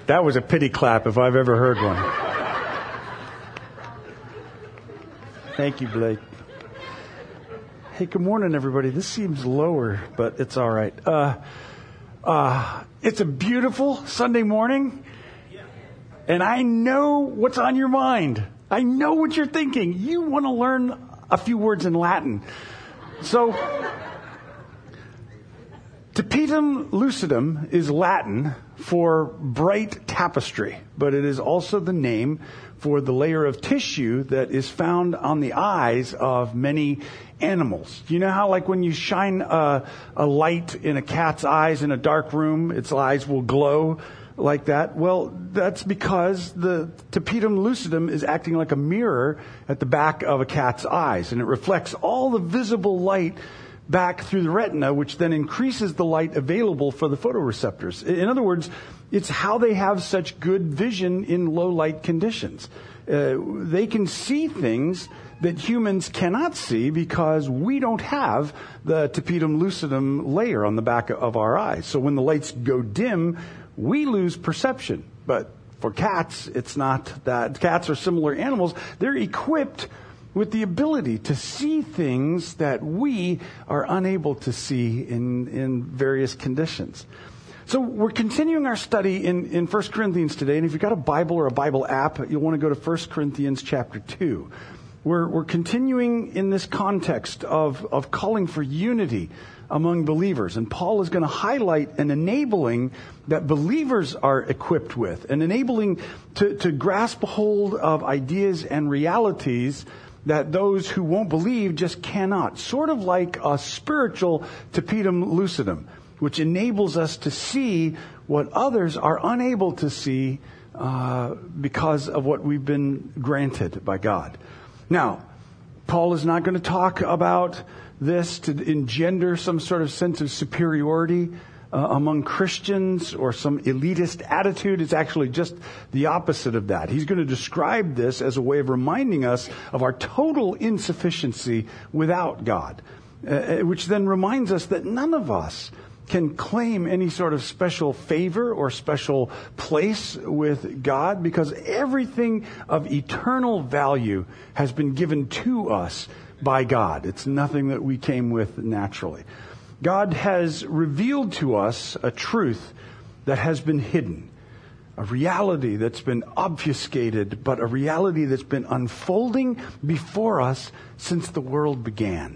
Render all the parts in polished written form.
That was a pity clap if I've ever heard one. Thank you, Blake. Hey, good morning, everybody. This seems lower, but it's all right. It's a beautiful Sunday morning, and I know what's on your mind. I know what you're thinking. You want to learn a few words in Latin. So, tapetum lucidum is Latin for bright tapestry, but it is also the name for the layer of tissue that is found on the eyes of many animals. You know how, like, when you shine a light in a cat's eyes in a dark room, its eyes will glow like that? Well, that's because the tapetum lucidum is acting like a mirror at the back of a cat's eyes, and it reflects all the visible light back through the retina, which then increases the light available for the photoreceptors. In other words, it's how they have such good vision in low light conditions. They can see things that humans cannot see because we don't have the tapetum lucidum layer on the back of our eyes. So when the lights go dim, we lose perception. But for cats, it's not that. Cats are similar animals. They're equipped with the ability to see things that we are unable to see in various conditions. So we're continuing our study in 1 Corinthians today, and if you've got a Bible or a Bible app, you'll want to go to 1 Corinthians chapter 2. We're continuing in this context of calling for unity among believers, and Paul is going to highlight an enabling that believers are equipped with, an enabling to grasp a hold of ideas and realities that those who won't believe just cannot. Sort of like a spiritual tapetum lucidum, which enables us to see what others are unable to see because of what we've been granted by God. Now, Paul is not going to talk about this to engender some sort of sense of superiority among Christians or some elitist attitude. It's actually just the opposite of that. He's going to describe this as a way of reminding us of our total insufficiency without God, which then reminds us that none of us can claim any sort of special favor or special place with God, because everything of eternal value has been given to us by God. It's nothing that we came with naturally. God has revealed to us a truth that has been hidden, a reality that's been obfuscated, but a reality that's been unfolding before us since the world began.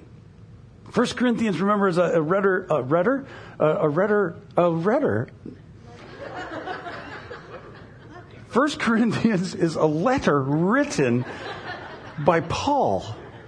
1 Corinthians, remember, is a rhetor. 1 Corinthians is a letter written by Paul.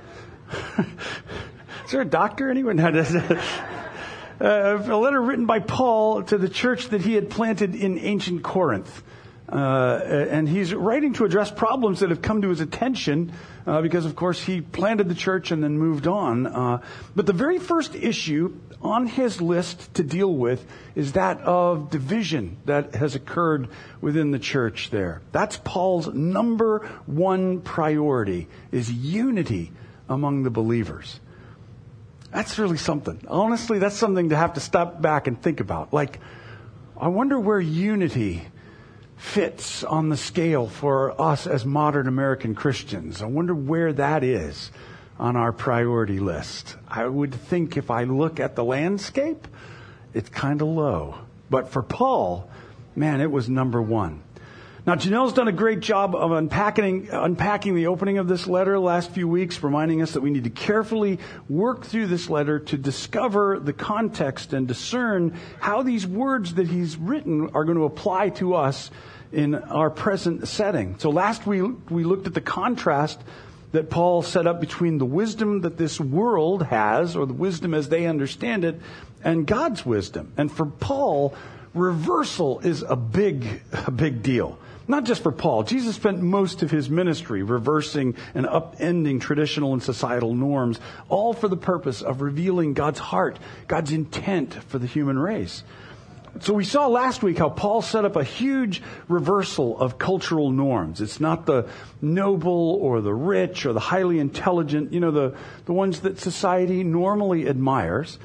Is there a doctor? Anyone? A letter written by Paul to the church that he had planted in ancient Corinth. And he's writing to address problems that have come to his attention because, of course, he planted the church and then moved on. But the very first issue on his list to deal with is that of division that has occurred within the church there. That's Paul's number one priority, is unity among the believers. That's really something. Honestly, that's something to have to stop back and think about. Like, I wonder where unity fits on the scale for us as modern American Christians. I wonder where that is on our priority list. I would think if I look at the landscape, it's kind of low. But for Paul, man, it was number one. Now, Janelle's done a great job of unpacking the opening of this letter the last few weeks, reminding us that we need to carefully work through this letter to discover the context and discern how these words that he's written are going to apply to us in our present setting. So last we looked at the contrast that Paul set up between the wisdom that this world has, or the wisdom as they understand it, and God's wisdom. And for Paul, reversal is a big deal. Not just for Paul. Jesus spent most of his ministry reversing and upending traditional and societal norms, all for the purpose of revealing God's heart, God's intent for the human race. So we saw last week how Paul set up a huge reversal of cultural norms. It's not the noble or the rich or the highly intelligent, the ones that society normally admires,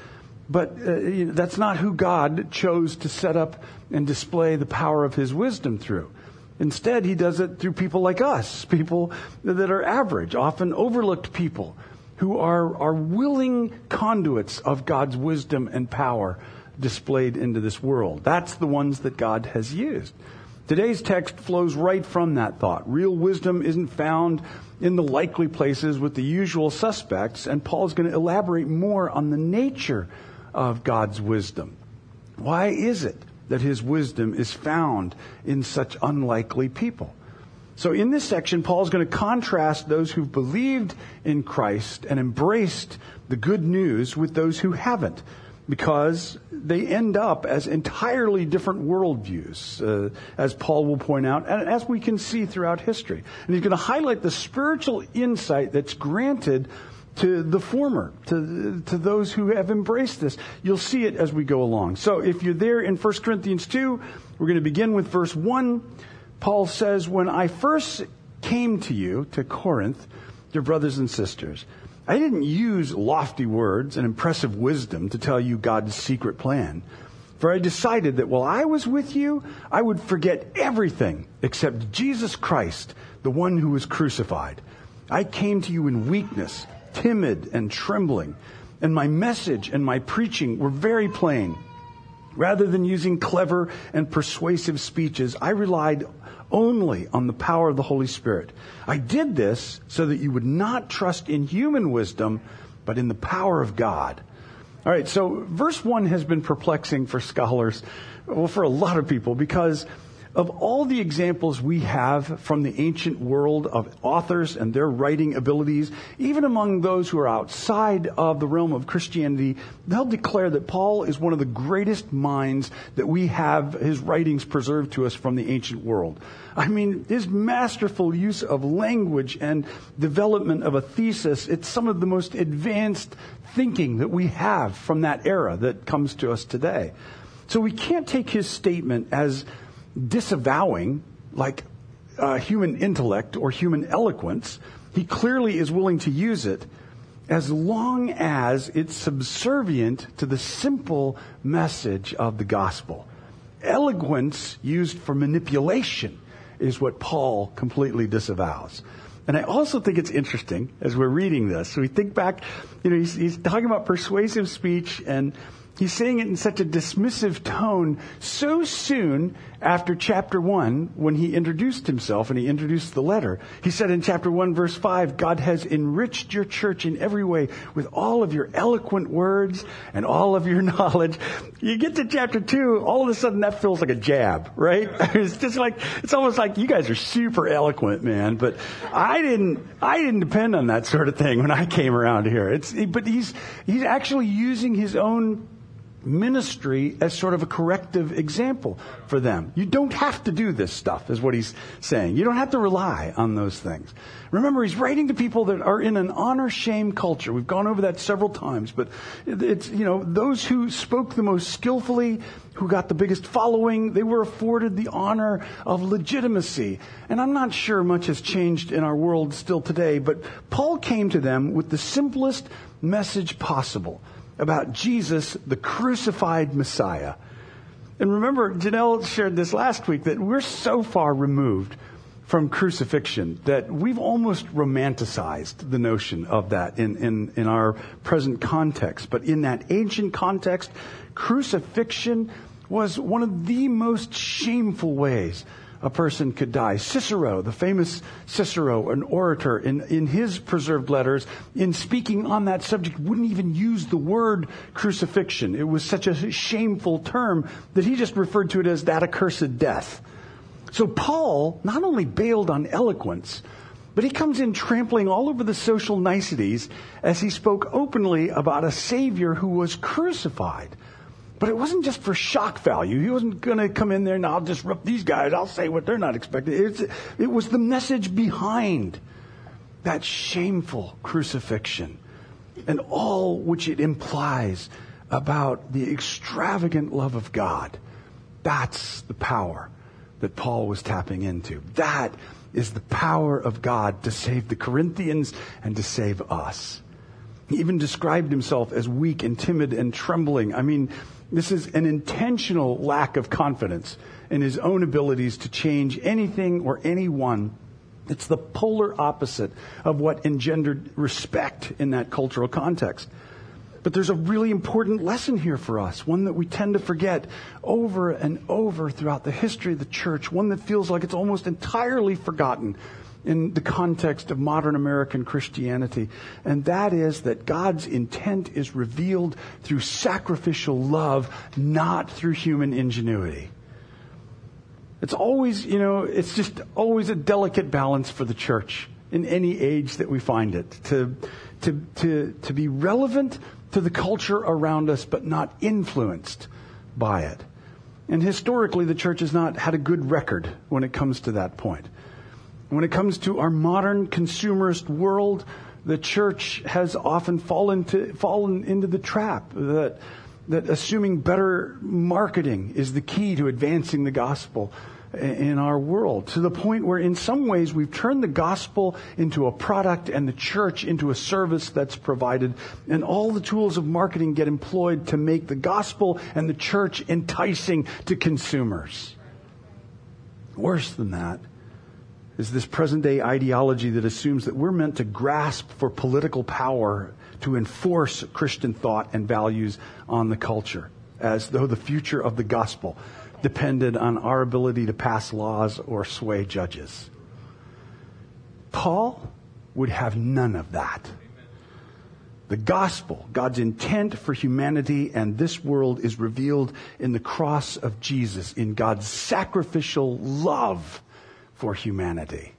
But that's not who God chose to set up and display the power of his wisdom through. Instead, he does it through people like us, people that are average, often overlooked people who are willing conduits of God's wisdom and power displayed into this world. That's the ones that God has used. Today's text flows right from that thought. Real wisdom isn't found in the likely places with the usual suspects, and Paul's going to elaborate more on the nature of God's wisdom. Why is it that his wisdom is found in such unlikely people? So in this section, Paul's going to contrast those who've believed in Christ and embraced the good news with those who haven't, because they end up as entirely different worldviews, as Paul will point out, and as we can see throughout history. And he's going to highlight the spiritual insight that's granted to the former, to those who have embraced this. You'll see it as we go along. So if you're there in 1 Corinthians 2, we're going to begin with verse 1. Paul says, "When I first came to you, to Corinth, dear brothers and sisters, I didn't use lofty words and impressive wisdom to tell you God's secret plan. For I decided that while I was with you, I would forget everything except Jesus Christ, the one who was crucified. I came to you in weakness, timid and trembling, and my message and my preaching were very plain. Rather than using clever and persuasive speeches, I relied only on the power of the Holy Spirit. I did this so that you would not trust in human wisdom, but in the power of God." All right, so verse 1 has been perplexing for scholars, well, for a lot of people, because of all the examples we have from the ancient world of authors and their writing abilities, even among those who are outside of the realm of Christianity, they'll declare that Paul is one of the greatest minds that we have his writings preserved to us from the ancient world. I mean, his masterful use of language and development of a thesis, it's some of the most advanced thinking that we have from that era that comes to us today. So we can't take his statement as disavowing like human intellect or human eloquence. He clearly is willing to use it as long as it's subservient to the simple message of the gospel. Eloquence used for manipulation is what Paul completely disavows. And I also think it's interesting as we're reading this. So we think back, he's talking about persuasive speech, and he's saying it in such a dismissive tone so soon after chapter 1 when he introduced himself and he introduced the letter. He said in chapter 1, verse 5, "God has enriched your church in every way with all of your eloquent words and all of your knowledge." You get to chapter 2, all of a sudden that feels like a jab, right? It's almost like you guys are super eloquent, man, but I didn't depend on that sort of thing when I came around here. But he's actually using his own ministry as sort of a corrective example for them. You don't have to do this stuff, is what he's saying. You don't have to rely on those things. Remember, he's writing to people that are in an honor-shame culture. We've gone over that several times, but it's, those who spoke the most skillfully, who got the biggest following, they were afforded the honor of legitimacy. And I'm not sure much has changed in our world still today, but Paul came to them with the simplest message possible about Jesus, the crucified Messiah. And remember, Janelle shared this last week, that we're so far removed from crucifixion that we've almost romanticized the notion of that in our present context. But in that ancient context, crucifixion was one of the most shameful ways a person could die. Cicero, the famous Cicero, an orator, in his preserved letters, in speaking on that subject, wouldn't even use the word crucifixion. It was such a shameful term that he just referred to it as that accursed death. So Paul not only bailed on eloquence, but he comes in trampling all over the social niceties as he spoke openly about a Savior who was crucified. But it wasn't just for shock value. He wasn't going to come in there and I'll disrupt these guys. I'll say what they're not expecting. It was the message behind that shameful crucifixion and all which it implies about the extravagant love of God. That's the power that Paul was tapping into. That is the power of God to save the Corinthians and to save us. He even described himself as weak and timid and trembling. I mean, this is an intentional lack of confidence in his own abilities to change anything or anyone. It's the polar opposite of what engendered respect in that cultural context. But there's a really important lesson here for us, one that we tend to forget over and over throughout the history of the church, one that feels like it's almost entirely forgotten in the context of modern American Christianity. And that is that God's intent is revealed through sacrificial love, not through human ingenuity. It's always, it's just always a delicate balance for the church in any age that we find it, to be relevant to the culture around us, but not influenced by it. And historically, the church has not had a good record when it comes to that point. When it comes to our modern consumerist world, the church has often fallen into the trap that assuming better marketing is the key to advancing the gospel in our world, to the point where in some ways we've turned the gospel into a product and the church into a service that's provided, and all the tools of marketing get employed to make the gospel and the church enticing to consumers. Worse than that is this present-day ideology that assumes that we're meant to grasp for political power to enforce Christian thought and values on the culture, as though the future of the gospel depended on our ability to pass laws or sway judges. Paul would have none of that. The gospel, God's intent for humanity and this world, is revealed in the cross of Jesus, in God's sacrificial love for humanity.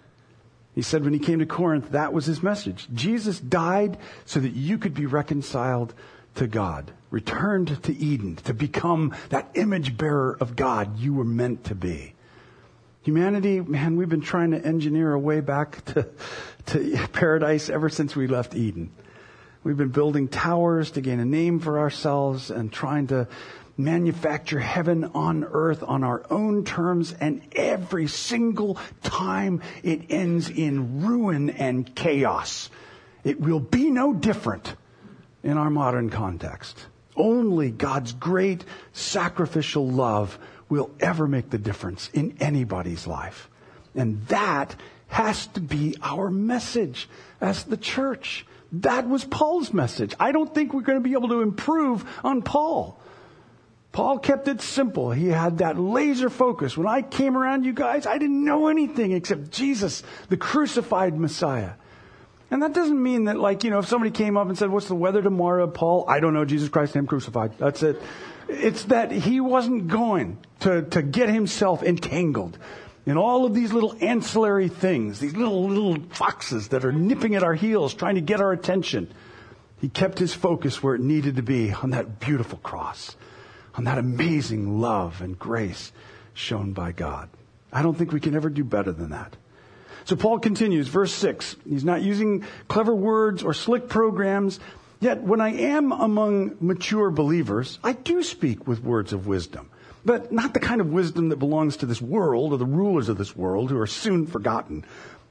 He said when he came to Corinth, that was his message. Jesus died so that you could be reconciled to God, returned to Eden, to become that image bearer of God you were meant to be. Humanity, man, we've been trying to engineer a way back to paradise ever since we left Eden. We've been building towers to gain a name for ourselves and trying to manufacture heaven on earth on our own terms, and every single time it ends in ruin and chaos. It will be no different in our modern context. Only God's great sacrificial love will ever make the difference in anybody's life. And that has to be our message as the church. That was Paul's message. I don't think we're going to be able to improve on Paul. Paul kept it simple. He had that laser focus. When I came around you guys, I didn't know anything except Jesus, the crucified Messiah. And that doesn't mean that, if somebody came up and said, what's the weather tomorrow, Paul? I don't know, Jesus Christ, him crucified. That's it. It's that he wasn't going to get himself entangled in all of these little ancillary things, these little foxes that are nipping at our heels, trying to get our attention. He kept his focus where it needed to be, on that beautiful cross, on that amazing love and grace shown by God. I don't think we can ever do better than that. So Paul continues, verse 6. He's not using clever words or slick programs. Yet when I am among mature believers, I do speak with words of wisdom. But not the kind of wisdom that belongs to this world or the rulers of this world who are soon forgotten.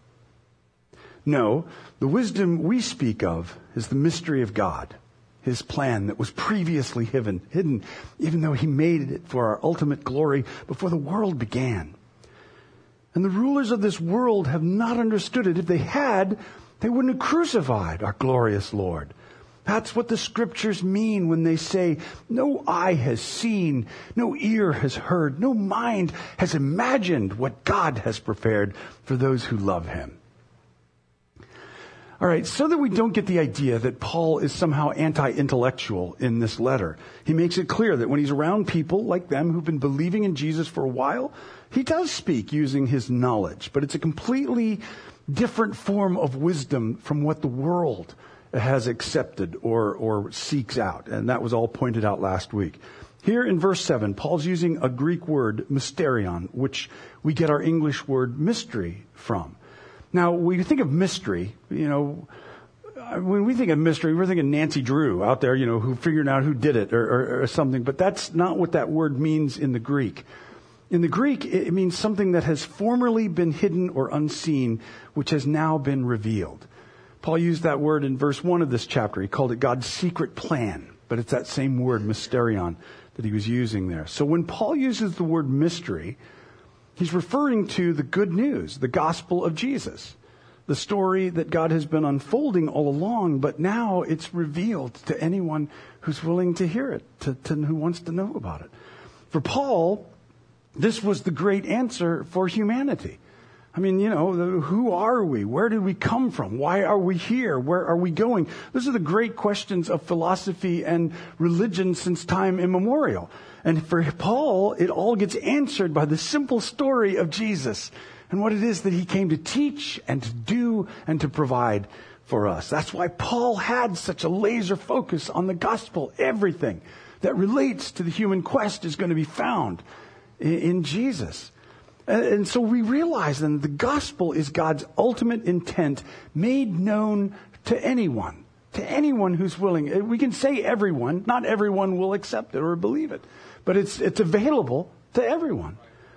No, the wisdom we speak of is the mystery of God, His plan that was previously hidden, even though He made it for our ultimate glory before the world began. And the rulers of this world have not understood it. If they had, they wouldn't have crucified our glorious Lord. That's what the scriptures mean when they say, no eye has seen, no ear has heard, no mind has imagined what God has prepared for those who love Him. All right, so that we don't get the idea that Paul is somehow anti-intellectual in this letter, he makes it clear that when he's around people like them who've been believing in Jesus for a while, he does speak using his knowledge, but it's a completely different form of wisdom from what the world has accepted or seeks out. And that was all pointed out last week. Here in verse 7, Paul's using a Greek word, mysterion, which we get our English word mystery from. Now, when you think of mystery, when we think of mystery, we're thinking Nancy Drew out there, who figured out who did it or something. But that's not what that word means in the Greek. In the Greek, it means something that has formerly been hidden or unseen, which has now been revealed. Paul used that word in verse 1 of this chapter. He called it God's secret plan, but it's that same word, mysterion, that he was using there. So when Paul uses the word mystery, he's referring to the good news, the gospel of Jesus, the story that God has been unfolding all along, but now it's revealed to anyone who's willing to hear it, to who wants to know about it. For Paul, this was the great answer for humanity. I mean, who are we? Where did we come from? Why are we here? Where are we going? Those are the great questions of philosophy and religion since time immemorial. And for Paul, it all gets answered by the simple story of Jesus and what it is that he came to teach and to do and to provide for us. That's why Paul had such a laser focus on the gospel. Everything that relates to the human quest is going to be found in Jesus. And so we realize then the gospel is God's ultimate intent made known to anyone who's willing. We can say everyone, not everyone will accept it or believe it, but it's available to everyone.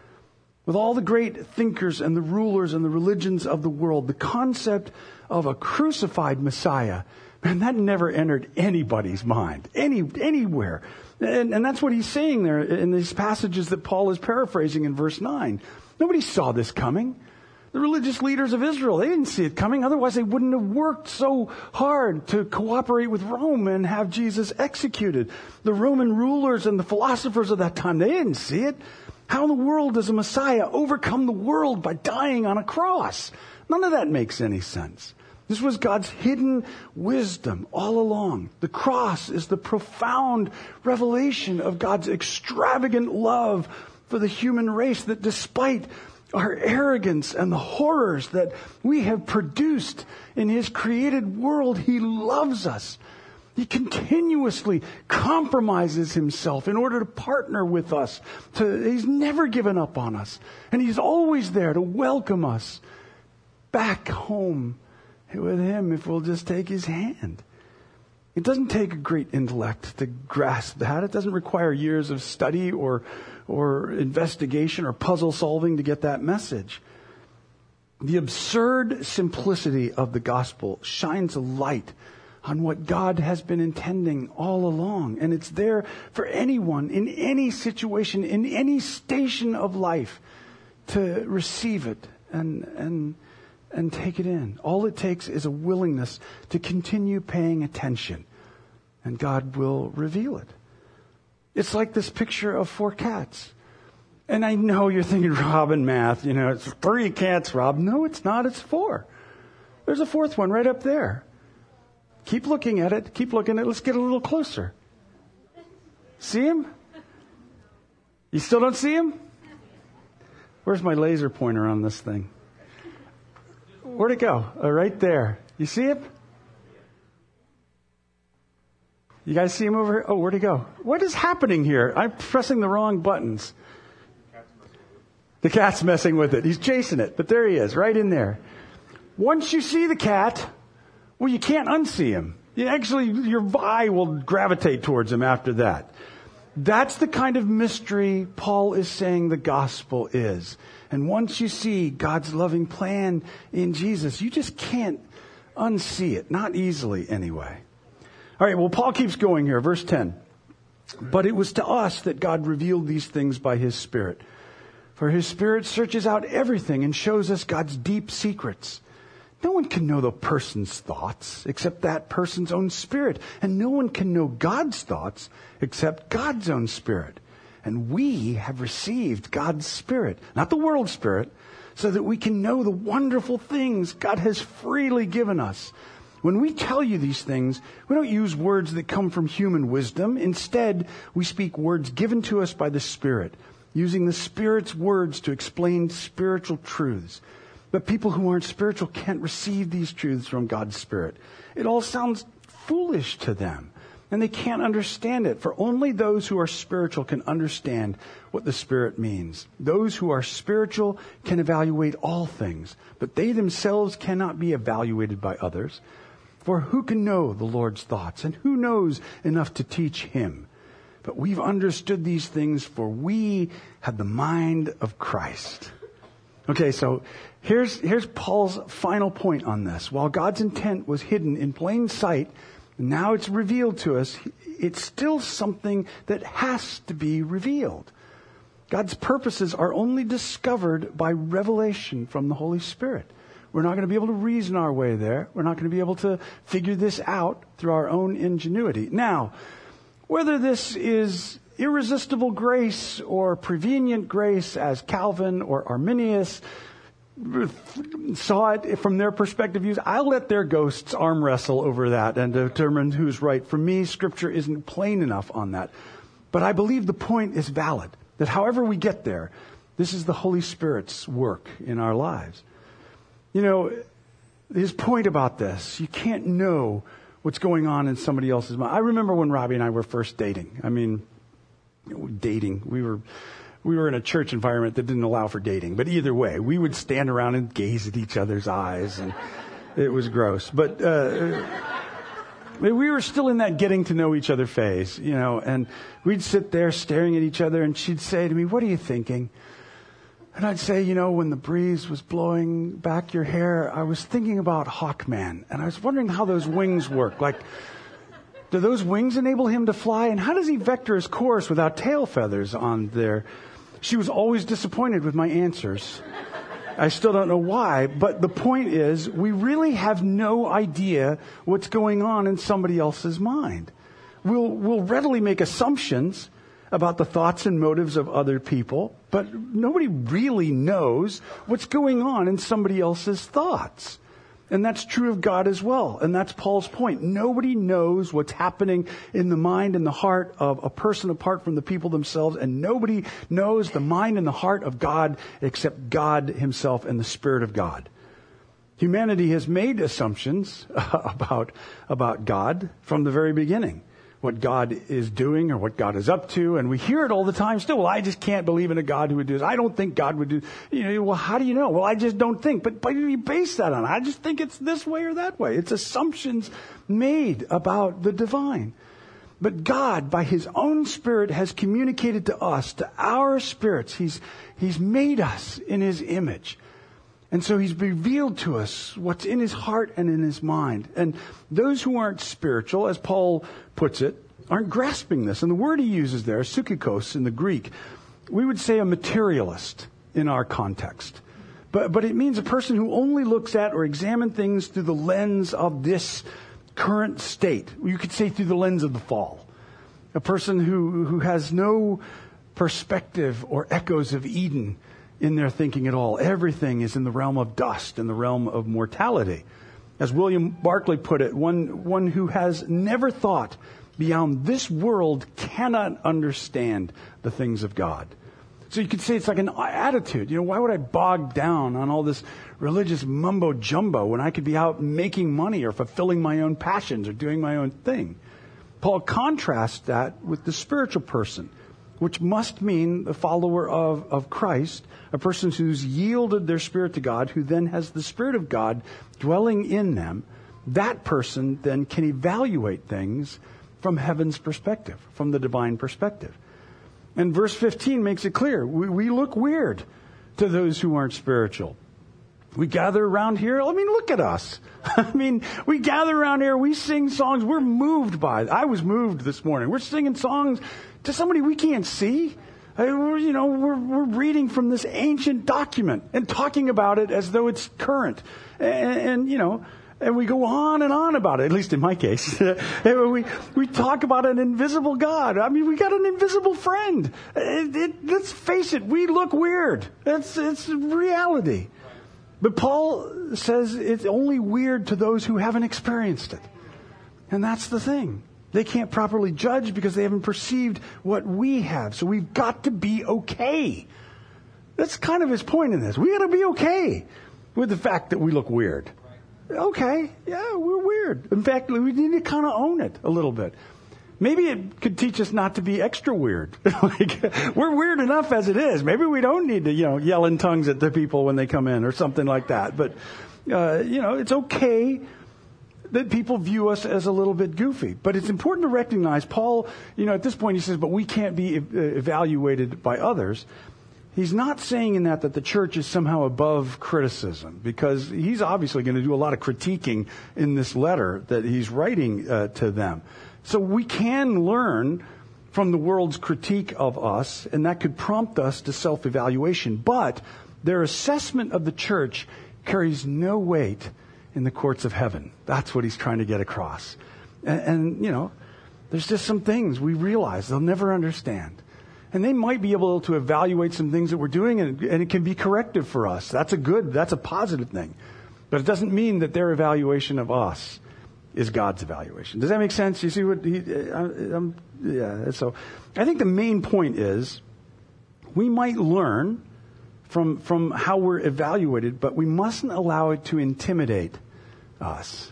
With all the great thinkers and the rulers and the religions of the world, the concept of a crucified Messiah, man, that never entered anybody's mind, anywhere. And that's what he's saying there in these passages that Paul is paraphrasing in verse 9. Nobody saw this coming. The religious leaders of Israel, they didn't see it coming. Otherwise, they wouldn't have worked so hard to cooperate with Rome and have Jesus executed. The Roman rulers and the philosophers of that time, they didn't see it. How in the world does a Messiah overcome the world by dying on a cross? None of that makes any sense. This was God's hidden wisdom all along. The cross is the profound revelation of God's extravagant love for the human race, that despite our arrogance and the horrors that we have produced in his created world, he loves us. He continuously compromises himself in order to partner with us. He's never given up on us. And he's always there to welcome us back home with him if we'll just take his hand. It doesn't take a great intellect to grasp that. It doesn't require years of study or investigation or puzzle solving to get that message. The absurd simplicity of the gospel shines a light on what God has been intending all along. And it's there for anyone in any situation, in any station of life to receive it and take it in. All it takes is a willingness to continue paying attention, and God will reveal it. It's like this picture of 4 cats. And I know you're thinking, Rob, and math, it's 3 cats, Rob. No, it's not. It's 4. There's a 4th one right up there. Keep looking at it. Keep looking at it. Let's get a little closer. See him? You still don't see him? Where's my laser pointer on this thing? Where'd it go? Right there. You see it? You guys see him over here? Oh, where'd he go? What is happening here? I'm pressing the wrong buttons. The cat's messing with it. He's chasing it, but there he is, right in there. Once you see the cat, well, you can't unsee him. Your eye will gravitate towards him after that. That's the kind of mystery Paul is saying the gospel is. And once you see God's loving plan in Jesus, you just can't unsee it. Not easily, anyway. All right, well, Paul keeps going here. Verse 10. But it was to us that God revealed these things by his Spirit. For his Spirit searches out everything and shows us God's deep secrets. No one can know the person's thoughts except that person's own spirit. And no one can know God's thoughts except God's own Spirit. And we have received God's Spirit, not the world's spirit, so that we can know the wonderful things God has freely given us. When we tell you these things, we don't use words that come from human wisdom. Instead, we speak words given to us by the Spirit, using the Spirit's words to explain spiritual truths. But people who aren't spiritual can't receive these truths from God's Spirit. It all sounds foolish to them, and they can't understand it, for only those who are spiritual can understand what the Spirit means. Those who are spiritual can evaluate all things, but they themselves cannot be evaluated by others. For who can know the Lord's thoughts, and who knows enough to teach him? But we've understood these things, for we have the mind of Christ. Okay, so here's Paul's final point on this. While God's intent was hidden in plain sight, now it's revealed to us, it's still something that has to be revealed. God's purposes are only discovered by revelation from the Holy Spirit. We're not going to be able to reason our way there. We're not going to be able to figure this out through our own ingenuity. Now, whether this is irresistible grace or prevenient grace, as Calvin or Arminius saw it from their perspective, I'll let their ghosts arm wrestle over that and determine who's right. For me, Scripture isn't plain enough on that. But I believe the point is valid, that however we get there, this is the Holy Spirit's work in our lives. You know, his point about this, you can't know what's going on in somebody else's mind. I remember when Robbie and I were first dating. I mean, dating. We were in a church environment that didn't allow for dating. But either way, we would stand around and gaze at each other's eyes, and it was gross. But we were still in that getting to know each other phase, you know, and we'd sit there staring at each other, and she'd say to me, "What are you thinking?" And I'd say, you know, when the breeze was blowing back your hair, I was thinking about Hawkman, and I was wondering how those wings work. Like, do those wings enable him to fly? And how does he vector his course without tail feathers on there? She was always disappointed with my answers. I still don't know why, but the point is, we really have no idea what's going on in somebody else's mind. We'll readily make assumptions about the thoughts and motives of other people, but nobody really knows what's going on in somebody else's thoughts. And that's true of God as well. And that's Paul's point. Nobody knows what's happening in the mind and the heart of a person apart from the people themselves. And nobody knows the mind and the heart of God except God himself and the Spirit of God. Humanity has made assumptions about God from the very beginning. What God is doing or what God is up to. And we hear it all the time still. Well, I just can't believe in a God who would do this. I don't think God would do, you know, well, how do you know? Well, I just don't think. But you base that on, I just think it's this way or that way. It's assumptions made about the divine. But God, by his own Spirit, has communicated to us, to our spirits. He's made us in his image. And so he's revealed to us what's in his heart and in his mind. And those who aren't spiritual, as Paul puts it, aren't grasping this. And the word he uses there, psychikos in the Greek, we would say a materialist in our context. But it means a person who only looks at or examines things through the lens of this current state. You could say through the lens of the fall. A person who has no perspective or echoes of Eden in their thinking at all. Everything is in the realm of dust, in the realm of mortality. As William Barclay put it, one who has never thought beyond this world cannot understand the things of God. So you could say it's like an attitude. You know, why would I bog down on all this religious mumbo jumbo when I could be out making money or fulfilling my own passions or doing my own thing? Paul contrasts that with the spiritual person, which must mean the follower of Christ, a person who's yielded their spirit to God, who then has the Spirit of God dwelling in them. That person then can evaluate things from heaven's perspective, from the divine perspective. And verse 15 makes it clear. We look weird to those who aren't spiritual. We gather around here. I mean, look at us. I mean, we gather around here. We sing songs. We're moved by it. I was moved this morning. We're singing songs to somebody we can't see. We're reading from this ancient document and talking about it as though it's current. And we go on and on about it, at least in my case. we talk about an invisible God. I mean, we got an invisible friend. Let's face it, we look weird. It's reality. But Paul says it's only weird to those who haven't experienced it. And that's the thing. They can't properly judge because they haven't perceived what we have. So we've got to be okay. That's kind of his point in this. We got to be okay with the fact that we look weird. Okay, yeah, we're weird. In fact, we need to kind of own it a little bit. Maybe it could teach us not to be extra weird. We're weird enough as it is. Maybe we don't need to, yell in tongues at the people when they come in or something like that. But, it's okay that people view us as a little bit goofy. But it's important to recognize, Paul, at this point he says, but we can't be evaluated by others. He's not saying in that the church is somehow above criticism, because he's obviously going to do a lot of critiquing in this letter that he's writing to them. So we can learn from the world's critique of us, and that could prompt us to self-evaluation. But their assessment of the church carries no weight in the courts of heaven. That's what he's trying to get across. And there's just some things we realize they'll never understand. And they might be able to evaluate some things that we're doing, and it can be corrective for us. That's a positive thing. But it doesn't mean that their evaluation of us is God's evaluation. Does that make sense? You see what so I think the main point is we might learn from how we're evaluated, but we mustn't allow it to intimidate us,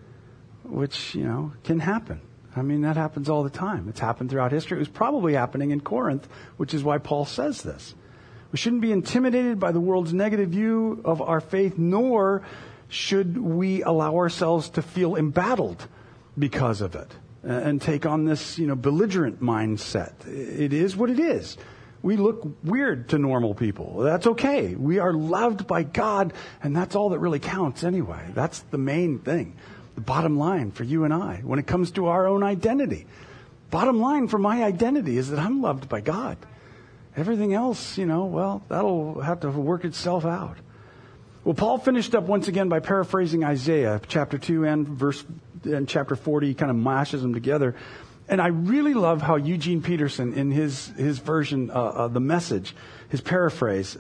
which, can happen. I mean, that happens all the time. It's happened throughout history. It was probably happening in Corinth, which is why Paul says this. We shouldn't be intimidated by the world's negative view of our faith, nor should we allow ourselves to feel embattled because of it and take on this, belligerent mindset. It is what it is. We look weird to normal people. That's okay. We are loved by God, and that's all that really counts anyway. That's the main thing. The bottom line for you and I, when it comes to our own identity. Bottom line for my identity is that I'm loved by God. Everything else, that'll have to work itself out. Well, Paul finished up once again by paraphrasing Isaiah, chapter 2 and chapter 40. He kind of mashes them together. And I really love how Eugene Peterson, in his version, the Message, his paraphrase,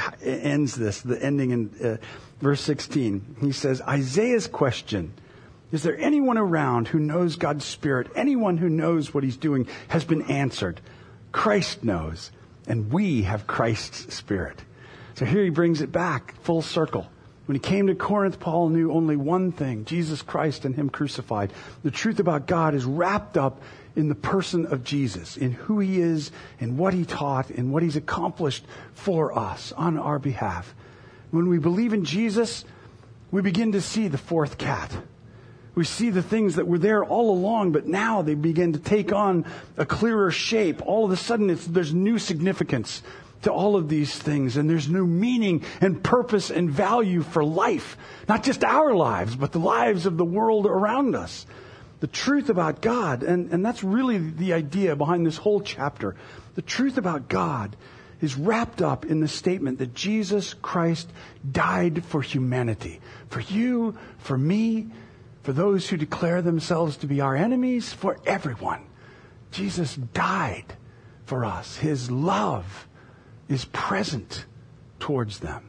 ends this, the ending in verse 16. He says, Isaiah's question, is there anyone around who knows God's Spirit? Anyone who knows what he's doing has been answered. Christ knows, and we have Christ's Spirit. So here he brings it back full circle. When he came to Corinth, Paul knew only one thing, Jesus Christ and him crucified. The truth about God is wrapped up in the person of Jesus, in who he is, in what he taught, in what he's accomplished for us on our behalf. When we believe in Jesus, we begin to see the fourth cat. We see the things that were there all along, but now they begin to take on a clearer shape. All of a sudden, there's new significance to all of these things, and there's new meaning and purpose and value for life. Not just our lives, but the lives of the world around us. The truth about God, and that's really the idea behind this whole chapter. The truth about God is wrapped up in the statement that Jesus Christ died for humanity. For you, for me, for those who declare themselves to be our enemies, for everyone. Jesus died for us. His love is present towards them.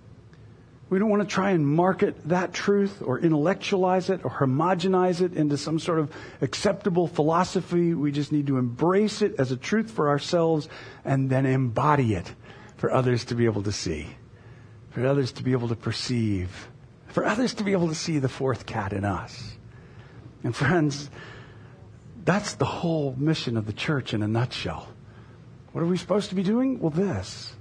We don't want to try and market that truth or intellectualize it or homogenize it into some sort of acceptable philosophy. We just need to embrace it as a truth for ourselves and then embody it for others to be able to see, for others to be able to perceive, for others to be able to see the fourth cat in us. And friends, that's the whole mission of the church in a nutshell. What are we supposed to be doing? Well, this.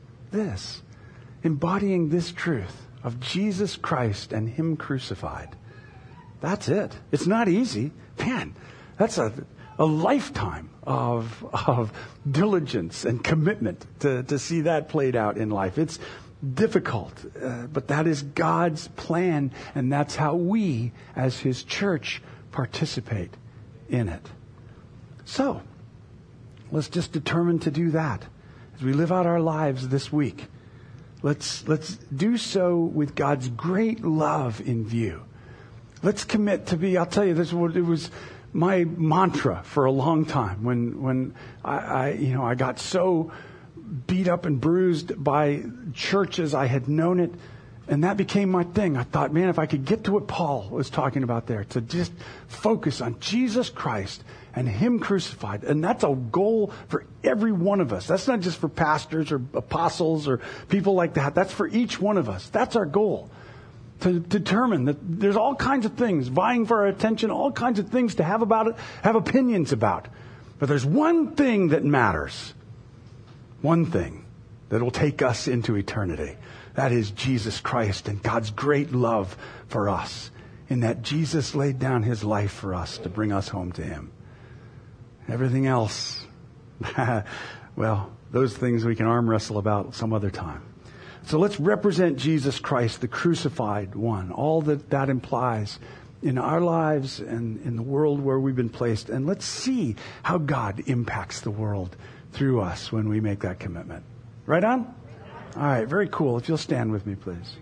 Embodying this truth of Jesus Christ and him crucified. That's it. It's not easy. Man, that's a lifetime of diligence and commitment to see that played out in life. It's difficult, but that is God's plan, and that's how we, as his church, participate in it. So, let's just determine to do that as we live out our lives this week. Let's do so with God's great love in view. Let's commit to be, I'll tell you, it was my mantra for a long time when I got so beat up and bruised by church as I had known it. And that became my thing. I thought, man, if I could get to what Paul was talking about there, to just focus on Jesus Christ and him crucified. And that's a goal for every one of us. That's not just for pastors or apostles or people like that. That's for each one of us. That's our goal. To determine that there's all kinds of things vying for our attention, all kinds of things to have about it, have opinions about. But there's one thing that matters. One thing that will take us into eternity. That is Jesus Christ and God's great love for us, in that Jesus laid down his life for us to bring us home to him. Everything else, well, those things we can arm wrestle about some other time. So let's represent Jesus Christ, the crucified one, all that implies in our lives and in the world where we've been placed. And let's see how God impacts the world through us when we make that commitment. Right on? All right, very cool. If you'll stand with me, please.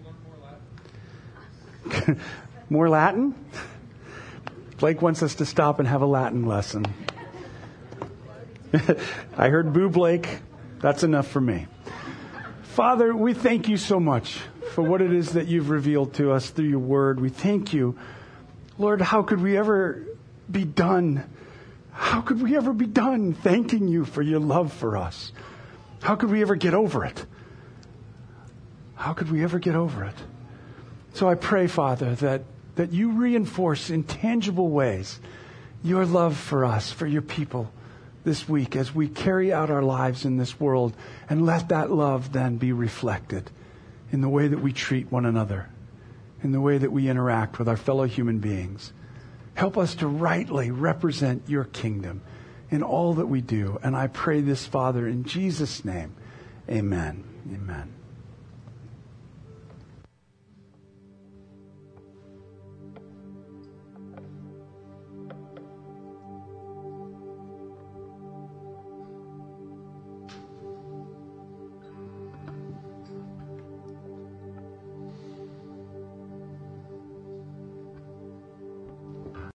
More Latin? Blake wants us to stop and have a Latin lesson. I heard boo, Blake. That's enough for me. Father, we thank you so much for what it is that you've revealed to us through your word. We thank you. Lord, how could we ever be done? How could we ever be done thanking you for your love for us? How could we ever get over it? How could we ever get over it? So I pray, Father, that you reinforce in tangible ways your love for us, for your people this week as we carry out our lives in this world, and let that love then be reflected in the way that we treat one another, in the way that we interact with our fellow human beings. Help us to rightly represent your kingdom in all that we do. And I pray this, Father, in Jesus' name. Amen. Amen.